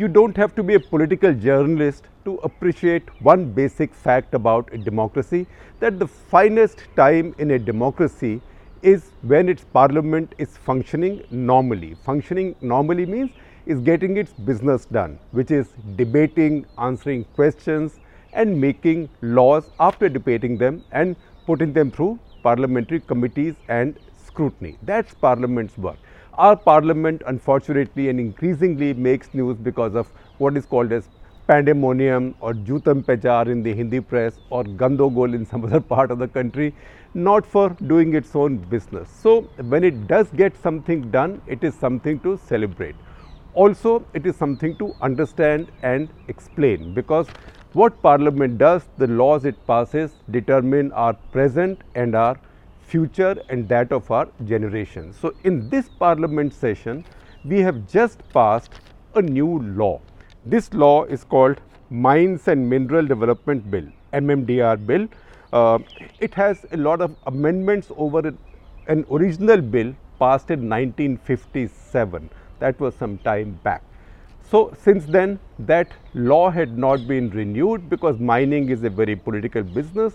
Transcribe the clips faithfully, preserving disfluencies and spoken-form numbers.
You don't have to be a political journalist to appreciate one basic fact about a democracy, that the finest time in a democracy is when its parliament is functioning normally. Functioning normally means is getting its business done, which is debating, answering questions and making laws after debating them and putting them through parliamentary committees and scrutiny. That's parliament's work. Our parliament unfortunately and increasingly makes news because of what is called as pandemonium or Jutam Pechar in the Hindi press or Gandogol in some other part of the country, not for doing its own business. So when it does get something done, it is something to celebrate. Also, it is something to understand and explain, because what parliament does, the laws it passes determine our present and our future and that of our generation. So in this parliament session, we have just passed a new law. This law is called Mines and Mineral Development Bill, M M D R Bill. Uh, it has a lot of amendments over an original bill passed in nineteen fifty-seven. That was some time back. So since then, that law had not been renewed because mining is a very political business.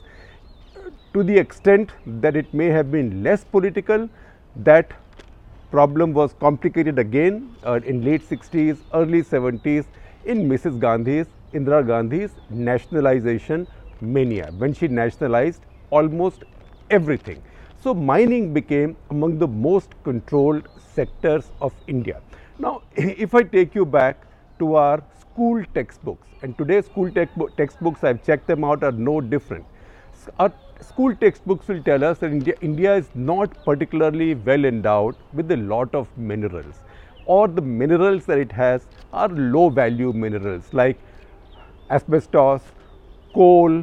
To the extent that it may have been less political, that problem was complicated again uh, in late sixties, early seventies in Missus Gandhi's, Indira Gandhi's nationalization mania, when she nationalized almost everything. So mining became among the most controlled sectors of India. Now, if I take you back to our school textbooks, and today's school textbooks, I've checked them out, are no different. Our school textbooks will tell us that India, India is not particularly well endowed with a lot of minerals, or the minerals that it has are low value minerals like asbestos, coal,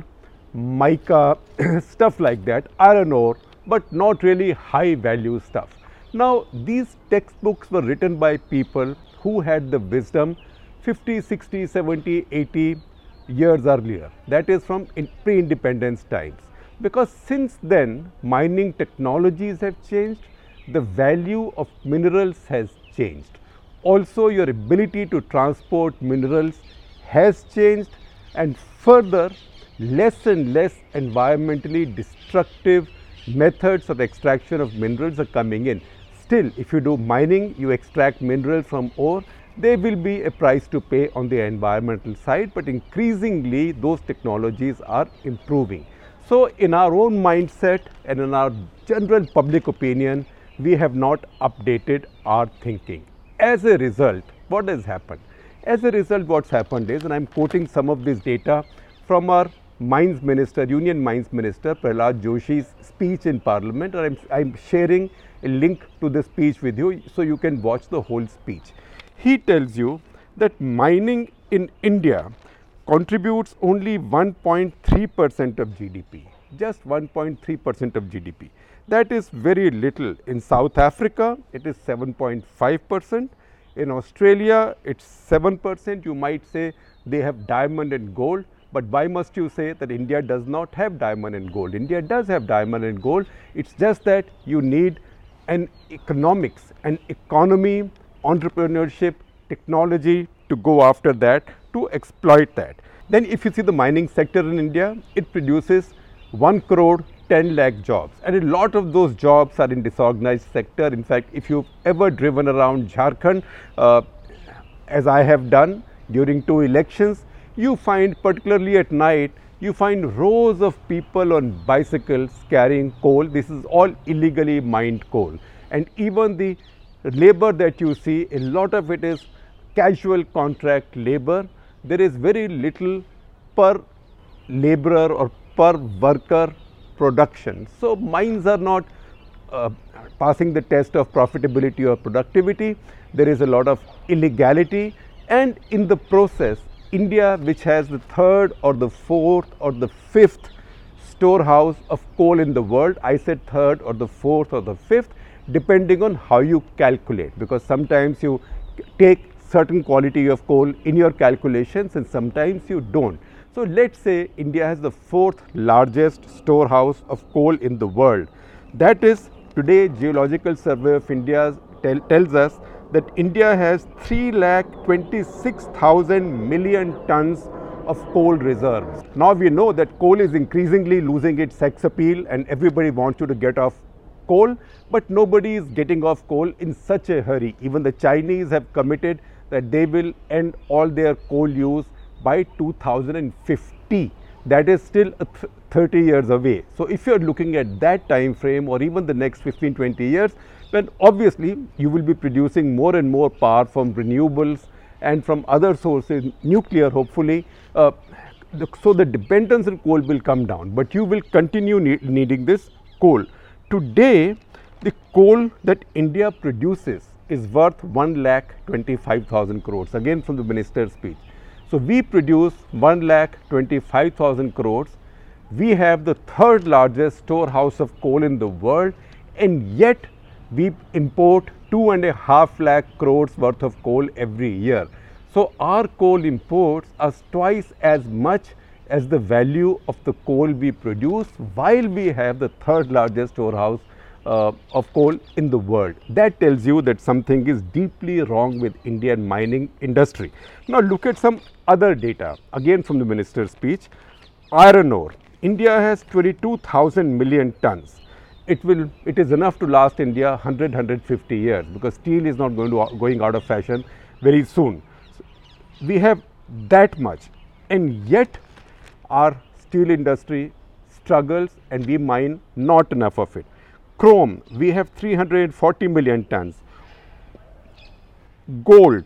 mica, stuff like that, iron ore, but not really high value stuff. Now, these textbooks were written by people who had the wisdom fifty, sixty, seventy, eighty years earlier, that is from pre-independence times. Because since then, mining technologies have changed, the value of minerals has changed. Also, your ability to transport minerals has changed, and further, less and less environmentally destructive methods of extraction of minerals are coming in. Still, if you do mining, you extract minerals from ore, there will be a price to pay on the environmental side, but increasingly those technologies are improving. So in our own mindset and in our general public opinion, we have not updated our thinking. As a result, what has happened? As a result, what's happened is, and I'm quoting some of this data from our Mines Minister, Union Mines Minister Prahlad Joshi's speech in Parliament, and I'm, I'm sharing a link to the speech with you so you can watch the whole speech. He tells you that mining in India contributes only one point three percent of G D P, just one point three percent of G D P. That is very little. In South Africa, it is seven point five percent. In Australia, it's seven percent. You might say they have diamond and gold, but why must you say that India does not have diamond and gold? India does have diamond and gold. It's just that you need an economics, an economy, entrepreneurship, technology to go after that, to exploit that. Then if you see the mining sector in India, it produces one crore ten lakh jobs, and a lot of those jobs are in disorganized sector. In fact, if you've ever driven around Jharkhand, uh, as I have done during two elections, you find, particularly at night, you find rows of people on bicycles carrying coal. This is all illegally mined coal, and even the labor that you see, a lot of it is casual contract labor. There is very little per laborer or per worker production. So mines are not uh, passing the test of profitability or productivity. There is a lot of illegality, and in the process, India, which has the third or the fourth or the fifth storehouse of coal in the world, I said third or the fourth or the fifth, depending on how you calculate, because sometimes you take certain quality of coal in your calculations and sometimes you don't. So let's say India has the fourth largest storehouse of coal in the world. That is, today Geological Survey of India tell, tells us that India has three lakh twenty-six thousand million tons of coal reserves. Now we know that coal is increasingly losing its sex appeal and everybody wants you to get off coal, but nobody is getting off coal in such a hurry. Even the Chinese have committed that they will end all their coal use by two thousand fifty. That is still thirty years away. So if you are looking at that time frame or even the next fifteen to twenty years, then obviously you will be producing more and more power from renewables and from other sources, nuclear hopefully. Uh, the, so the dependence on coal will come down, but you will continue need, needing this coal. Today, the coal that India produces is worth one lakh twenty-five thousand crores, again from the minister's speech. So we produce one lakh twenty-five thousand crores. We have the third largest storehouse of coal in the world, and yet we import two and a half lakh crores worth of coal every year. So our coal imports are twice as much as the value of the coal we produce, while we have the third largest storehouse uh, of coal in the world. That tells you that something is deeply wrong with Indian mining industry. Now look at some other data, again from the minister's speech. Iron ore, India has twenty-two thousand million tons. It will, it is enough to last India one hundred to one hundred fifty years, because steel is not going to going out of fashion very soon. So we have that much, and yet our steel industry struggles and we mine not enough of it. Chrome, we have three hundred forty million tons. Gold,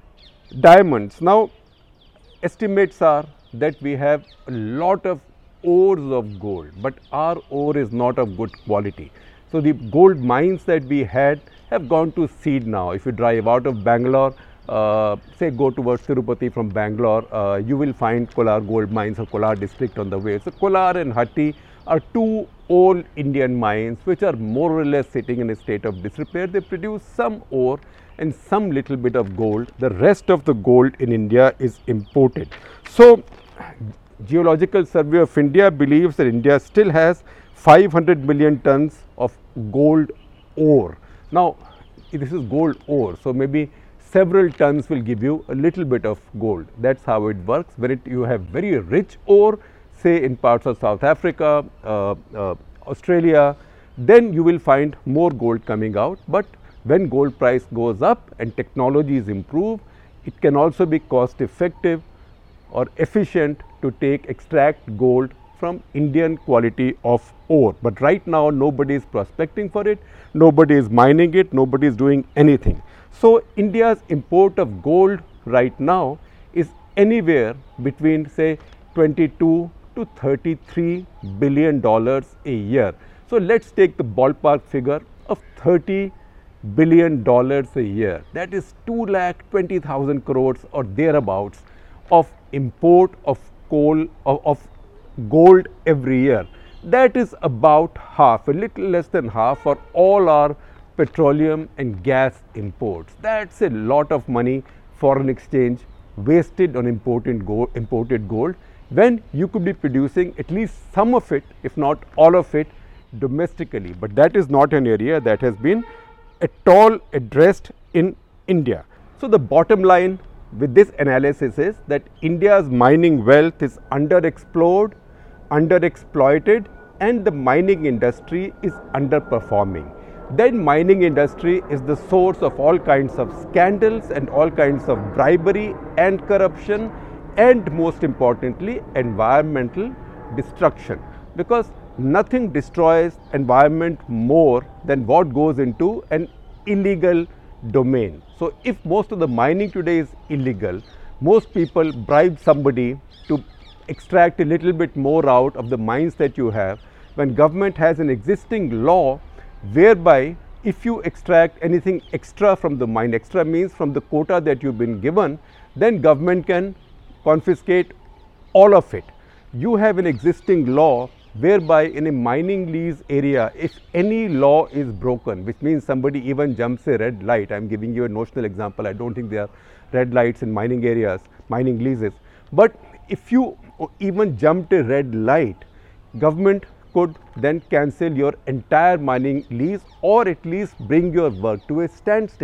diamonds. Now estimates are that we have a lot of ores of gold, but our ore is not of good quality. So the gold mines that we had have gone to seed now. If you drive out of Bangalore, uh, say go towards Tirupati from Bangalore, uh, you will find Kolar gold mines or Kolar district on the way. So Kolar and Hatti are two old Indian mines which are more or less sitting in a state of disrepair. They produce some ore and some little bit of gold. The rest of the gold in India is imported. So Geological Survey of India believes that India still has five hundred million tons of gold ore. Now this is gold ore, so maybe several tons will give you a little bit of gold. That's how it works. When it, you have very rich ore, say in parts of South Africa, uh, uh, Australia, then you will find more gold coming out. But when gold price goes up and technologies improve, it can also be cost effective or efficient to take extract gold from Indian quality of ore. But right now nobody is prospecting for it, nobody is mining it, nobody is doing anything. So India's import of gold right now is anywhere between say twenty-two to thirty-three billion dollars a year. So let's take the ballpark figure of thirty billion dollars a year. That is two lakh twenty thousand crores or thereabouts of import of coal of, of gold every year. That is about half, a little less than half for all our petroleum and gas imports. That's a lot of money, foreign exchange wasted on imported gold, imported gold, when you could be producing at least some of it, if not all of it, domestically. But that is not an area that has been at all addressed in India. So the bottom line with this analysis is that India's mining wealth is underexplored, underexploited, and the mining industry is underperforming. Then mining industry is the source of all kinds of scandals and all kinds of bribery and corruption, and most importantly environmental destruction, because nothing destroys environment more than what goes into an illegal domain. So if most of the mining today is illegal, most people bribe somebody to extract a little bit more out of the mines that you have, when government has an existing law whereby if you extract anything extra from the mine, extra means from the quota that you've been given, then government can confiscate all of it. You have an existing law whereby in a mining lease area, if any law is broken, which means somebody even jumps a red light, I am giving you a notional example, I don't think there are red lights in mining areas, mining leases, but if you even jumped a red light, government could then cancel your entire mining lease or at least bring your work to a standstill.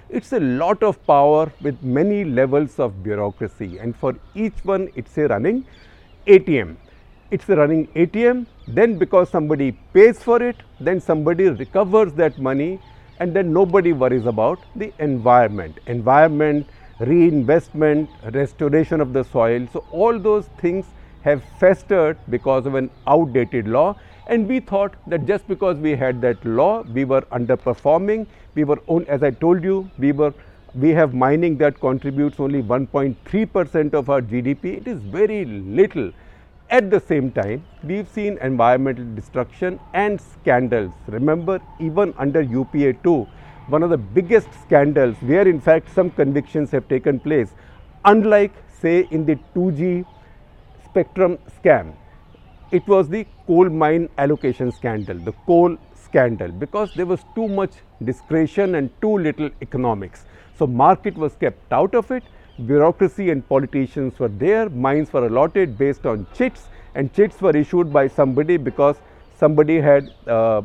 It's a lot of power with many levels of bureaucracy, and for each one it's a running A T M. It's a running A T M, then because somebody pays for it, then somebody recovers that money, and then nobody worries about the environment. Environment, reinvestment, restoration of the soil. So all those things have festered because of an outdated law, and we thought that just because we had that law, we were underperforming. We were, on, as I told you, we were we have mining that contributes only one point three percent of our G D P. It is very little. At the same time, we've seen environmental destruction and scandals. Remember, even under U P A two, one of the biggest scandals where in fact some convictions have taken place, unlike say in the two G spectrum scam, it was the coal mine allocation scandal, the coal scandal, because there was too much discretion and too little economics. So market was kept out of it. Bureaucracy and politicians were there, mines were allotted based on chits, and chits were issued by somebody because somebody had uh,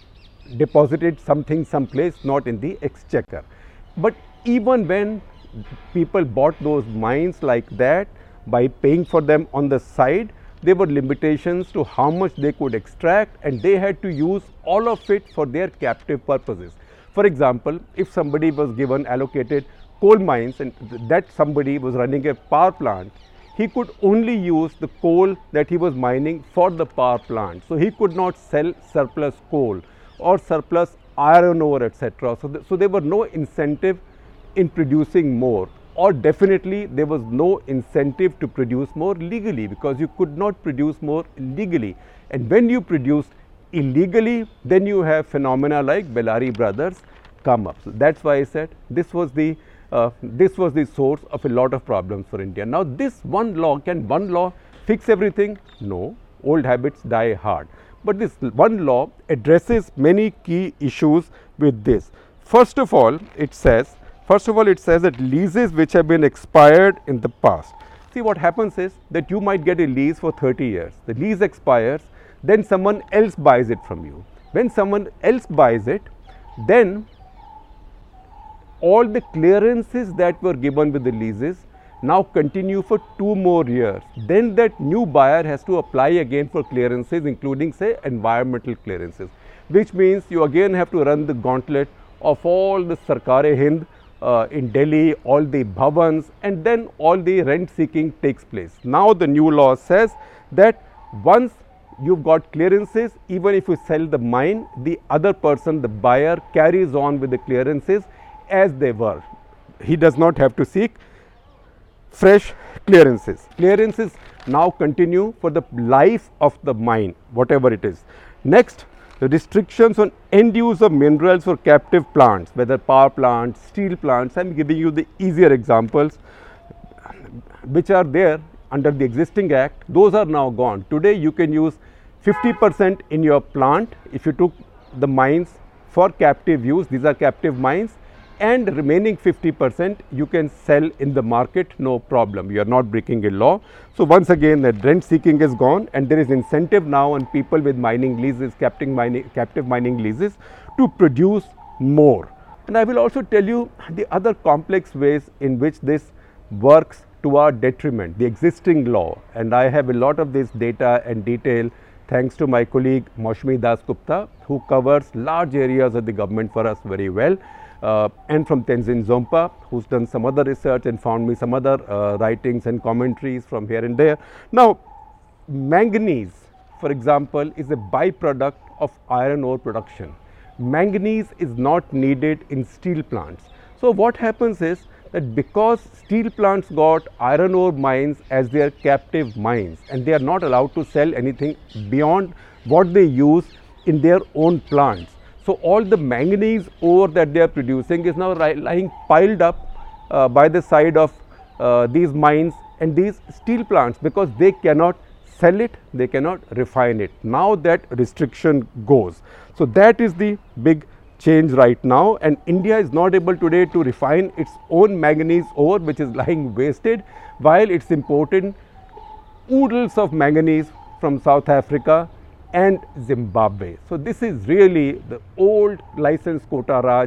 deposited something someplace, not in the exchequer. But even when people bought those mines like that by paying for them on the side, there were limitations to how much they could extract, and they had to use all of it for their captive purposes. For example, if somebody was given allocated coal mines and that somebody was running a power plant, he could only use the coal that he was mining for the power plant. So he could not sell surplus coal or surplus iron ore, et cetera. So, th so there were no incentive in producing more, or definitely there was no incentive to produce more legally, because you could not produce more legally. And when you produced illegally, then you have phenomena like Bellary Brothers come up. So that's why I said this was the Uh, this was the source of a lot of problems for India. Now, this one law, can one law fix everything? No, old habits die hard. But this one law addresses many key issues with this. First of all, it says, first of all, it says that leases which have been expired in the past. See, what happens is that you might get a lease for thirty years. The lease expires, then someone else buys it from you. When someone else buys it, then all the clearances that were given with the leases now continue for two more years. Then that new buyer has to apply again for clearances, including say environmental clearances, which means you again have to run the gauntlet of all the Sarkar-e-Hind uh, in Delhi, all the bhavans, and then all the rent seeking takes place. Now the new law says that once you've got clearances, even if you sell the mine, the other person, the buyer, carries on with the clearances as they were. He does not have to seek fresh clearances. Clearances now continue for the life of the mine, whatever it is. Next, the restrictions on end use of minerals for captive plants, whether power plants, steel plants. I am giving you the easier examples which are there under the existing act. Those are now gone. Today you can use fifty percent in your plant if you took the mines for captive use. These are captive mines, and remaining fifty percent you can sell in the market, no problem. You are not breaking a law. So once again, the rent seeking is gone, and there is incentive now on people with mining leases, captive mining, captive mining leases, to produce more. And I will also tell you the other complex ways in which this works to our detriment, the existing law. And I have a lot of this data and detail thanks to my colleague Maushami Dasgupta, who covers large areas of the government for us very well. Uh, and from Tenzin Zompa, who's done some other research and found me some other uh, writings and commentaries from here and there. Now, manganese, for example, is a byproduct of iron ore production. Manganese is not needed in steel plants. So what happens is that because steel plants got iron ore mines as their captive mines, and they are not allowed to sell anything beyond what they use in their own plants. So all the manganese ore that they are producing is now lying piled up uh, by the side of uh, these mines and these steel plants, because they cannot sell it, they cannot refine it. Now that restriction goes. So that is the big change right now, and India is not able today to refine its own manganese ore, which is lying wasted, while it's importing oodles of manganese from South Africa and Zimbabwe. So this is really the old license quota Raj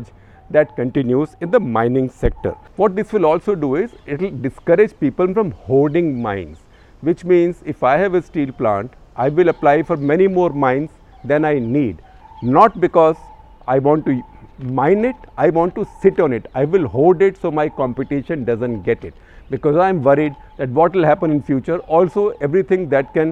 that continues in the mining sector. What this will also do is it will discourage people from hoarding mines, which means if I have a steel plant, I will apply for many more mines than I need, not because I want to mine it, I want to sit on it. I will hoard it so my competition doesn't get it, because I am worried that what will happen in future. Also, everything that can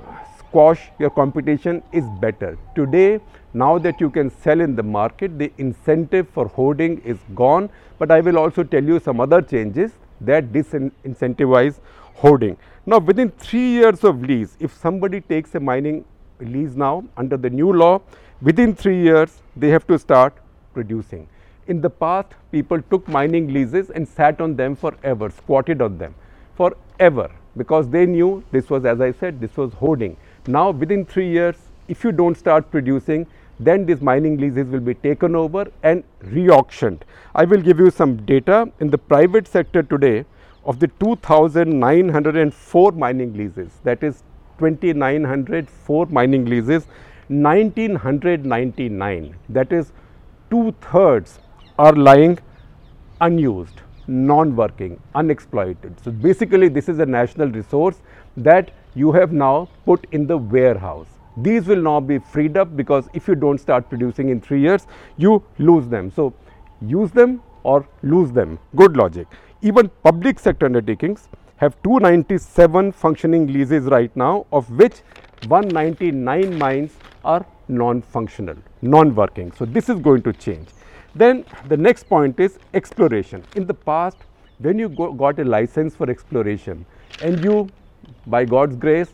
squash your competition is better. Today, now that you can sell in the market, the incentive for hoarding is gone, but I will also tell you some other changes that disincentivize hoarding. Now, within three years of lease, if somebody takes a mining lease now under the new law, within three years they have to start producing. In the past, people took mining leases and sat on them forever, squatted on them forever, because they knew this was, as I said, this was hoarding. Now, within three years, if you don't start producing, then these mining leases will be taken over and re-auctioned. I will give you some data. In the private sector today, of the two thousand nine hundred four mining leases, that is two thousand nine hundred four mining leases, one thousand nine hundred ninety-nine, that is two thirds, are lying unused, non-working, unexploited. So, basically this is a national resource that you have now put in the warehouse. These will now be freed up, because if you don't start producing in three years, you lose them. So, use them or lose them. Good logic. Even public sector undertakings have two hundred ninety-seven functioning leases right now, of which one hundred ninety-nine mines are non-functional, non-working. So, this is going to change. Then the next point is exploration. In the past, when you go, got a license for exploration and you, by God's grace,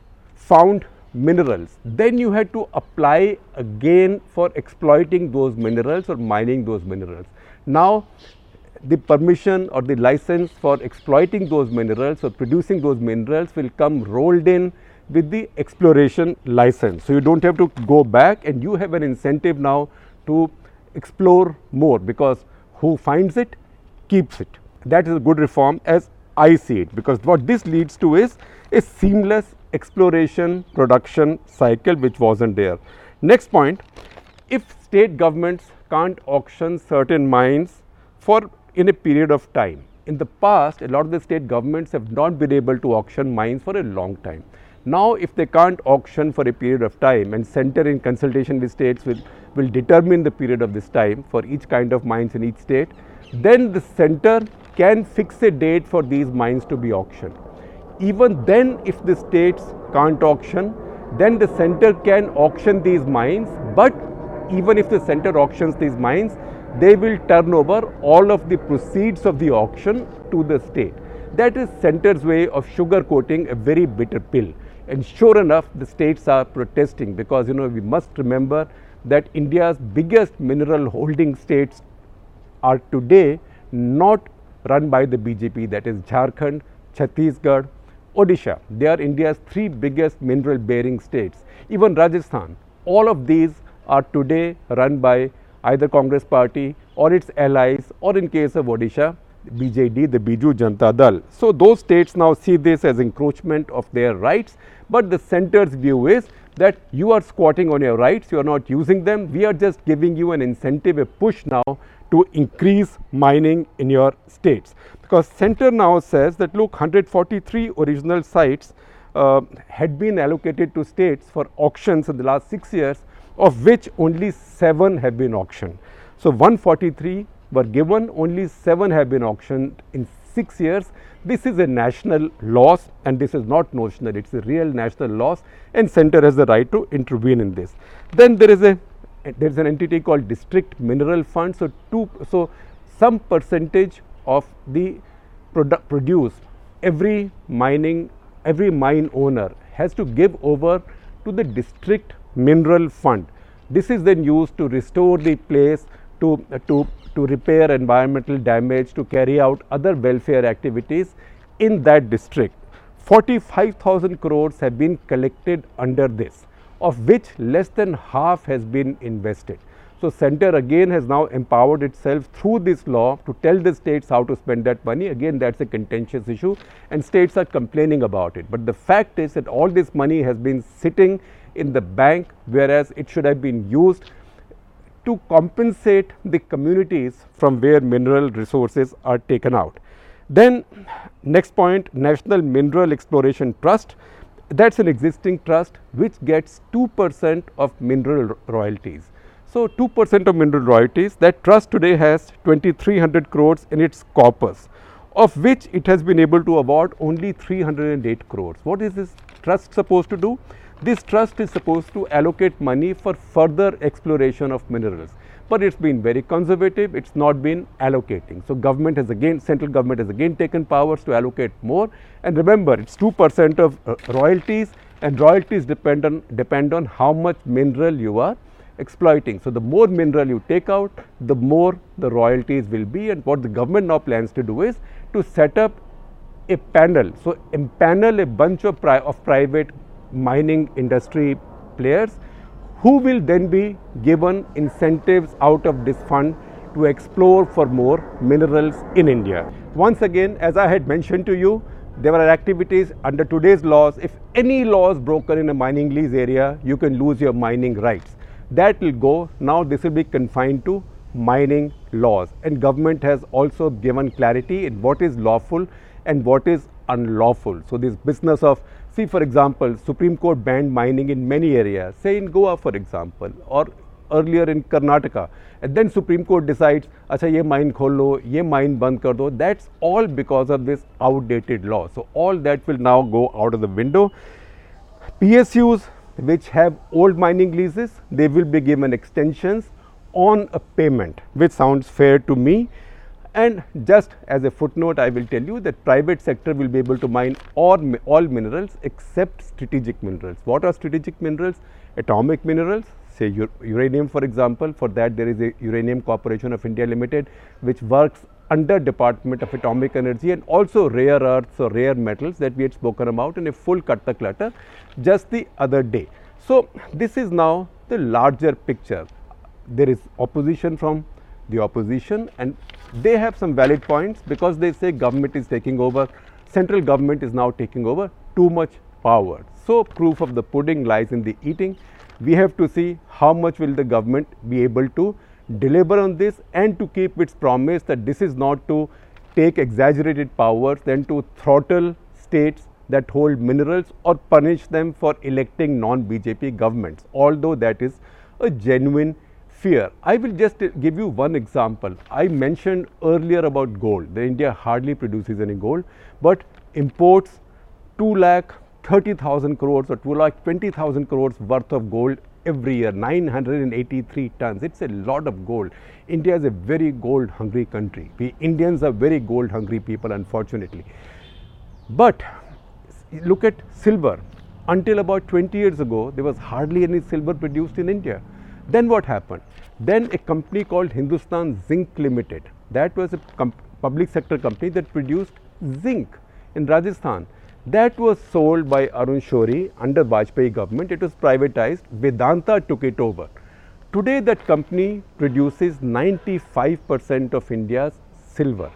found minerals, then you had to apply again for exploiting those minerals or mining those minerals. Now, the permission or the license for exploiting those minerals or producing those minerals will come rolled in with the exploration license. So, you do not have to go back, and you have an incentive now to explore more, because who finds it keeps it. That is a good reform as I see it, because what this leads to is a seamless exploration production cycle, which was not there. Next point, if state governments can't auction certain mines for in a period of time. In the past, a lot of the state governments have not been able to auction mines for a long time. Now, if they can't auction for a period of time, and center in consultation with states will, will determine the period of this time for each kind of mines in each state, then the center can fix a date for these mines to be auctioned. Even then, if the states can't auction, then the center can auction these mines, but even if the center auctions these mines, they will turn over all of the proceeds of the auction to the state. That is center's way of sugarcoating a very bitter pill. And sure enough, the states are protesting, because you know we must remember that India's biggest mineral holding states are today not run by the B J P, that is Jharkhand, Chhattisgarh, Odisha. They are India's three biggest mineral bearing states. Even Rajasthan, all of these are today run by either Congress party or its allies, or in case of Odisha, B J D, the Biju Janata Dal. So, those states now see this as encroachment of their rights, but the center's view is that you are squatting on your rights, you are not using them, we are just giving you an incentive, a push now to increase mining in your states. Because center now says that look, one hundred forty-three original sites uh, had been allocated to states for auctions in the last six years, of which only seven have been auctioned. So, one hundred forty-three were given, only seven have been auctioned in six years. This is a national loss, and this is not notional, it is a real national loss, and center has the right to intervene in this. Then there is a there is an entity called District Mineral Fund. So, two, so some percentage of the product produced, every mining, every mine owner has to give over to the District Mineral Fund. This is then used to restore the place, to, uh, to, to repair environmental damage, to carry out other welfare activities in that district. forty-five thousand crores have been collected under this, of which less than half has been invested. So, center again has now empowered itself through this law to tell the states how to spend that money. Again, that is a contentious issue, and states are complaining about it. But the fact is that all this money has been sitting in the bank, whereas it should have been used to compensate the communities from where mineral resources are taken out. Then next point, National Mineral Exploration Trust, that's an existing trust which gets two percent of mineral royalties. So, two percent of mineral royalties, that trust today has twenty-three hundred crores in its corpus, of which it has been able to award only three hundred eight crores. What is this trust supposed to do? This trust is supposed to allocate money for further exploration of minerals, but it's been very conservative, it's not been allocating. So, government has again, central government has again taken powers to allocate more, and remember, it's two percent of uh, royalties, and royalties depend on, depend on how much mineral you are exploiting. So, the more mineral you take out, the more the royalties will be, and what the government now plans to do is to set up a panel. So, empanel a bunch of, pri of private mining industry players who will then be given incentives out of this fund to explore for more minerals in India. Once again, as I had mentioned to you, there are activities under today's laws. If any law is broken in a mining lease area, you can lose your mining rights. That will go. Now this will be confined to mining laws, and government has also given clarity in what is lawful and what is unlawful. So, this business of, see for example, Supreme Court banned mining in many areas, say in Goa for example, or earlier in Karnataka, and then Supreme Court decides, acha ye mine khol lo, ye mine band kar do. That's all because of this outdated law. So, all that will now go out of the window. P S Us which have old mining leases, they will be given extensions on a payment, which sounds fair to me. And just as a footnote, I will tell you that private sector will be able to mine all, all minerals except strategic minerals. What are strategic minerals? Atomic minerals, say uranium for example. For that there is a Uranium Corporation of India Limited which works under Department of Atomic Energy, and also rare earths or rare metals that we had spoken about in a full Katta Clutter just the other day. So, this is now the larger picture. There is opposition from the opposition, and they have some valid points because they say government is taking over, central government is now taking over too much power. So, proof of the pudding lies in the eating. We have to see how much will the government be able to deliver on this and to keep its promise that this is not to take exaggerated powers then to throttle states that hold minerals or punish them for electing non-B J P governments, although that is a genuine fear. I will just give you one example. I mentioned earlier about gold. The India hardly produces any gold, but imports two lakh thirty thousand crores or two lakh twenty thousand crores worth of gold every year, nine hundred eighty-three tons. It's a lot of gold. India is a very gold hungry country. We Indians are very gold hungry people, unfortunately. But look at silver. Until about twenty years ago, there was hardly any silver produced in India. Then what happened? Then a company called Hindustan Zinc Limited, that was a public sector company that produced zinc in Rajasthan. That was sold by Arun Shourie under Vajpayee government. It was privatized. Vedanta took it over. Today that company produces ninety-five percent of India's silver.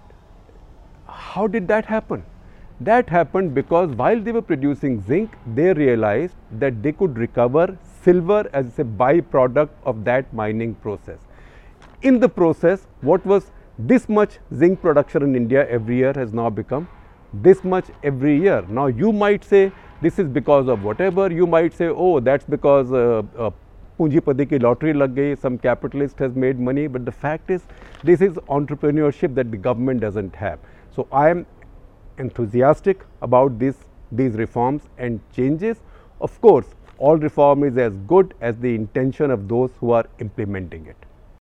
How did that happen? That happened because while they were producing zinc, they realized that they could recover silver as a byproduct of that mining process. In the process, what was this much zinc production in India every year has now become this much every year. Now, you might say this is because of whatever. You might say, oh, that's because uh, uh, Punjipati ki lottery lag gayi, some capitalist has made money. But the fact is, this is entrepreneurship that the government doesn't have. So, I am enthusiastic about this, these reforms and changes. Of course, all reform is as good as the intention of those who are implementing it.